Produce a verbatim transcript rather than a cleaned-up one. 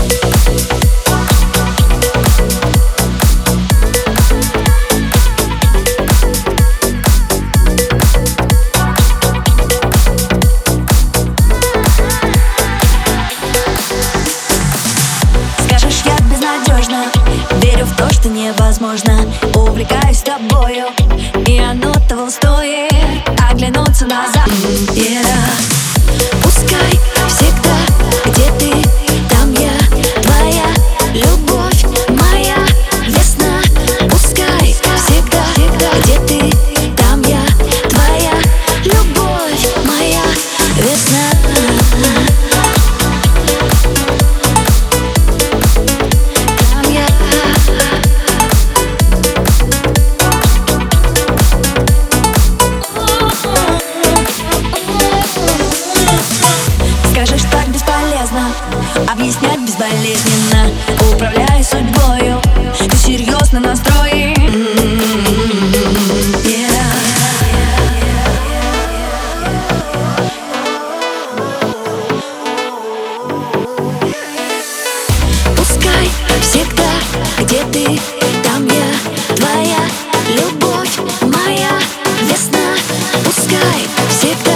Верю в то, что невозможно. Увлекаюсь тобою, и оно того стоит. Оглянуться назад. Yeah. Пускай всегда, где ты, там я. Твоя любовь, моя весна. Пускай всегда, где ты, там я. Твоя любовь, моя весна. Скажешь, так бесполезно объяснять безболезненно. Управляй судьбою, ты серьезно настроен. Yeah. Пускай всегда, где ты, там я. Твоя любовь, моя весна. Пускай всегда.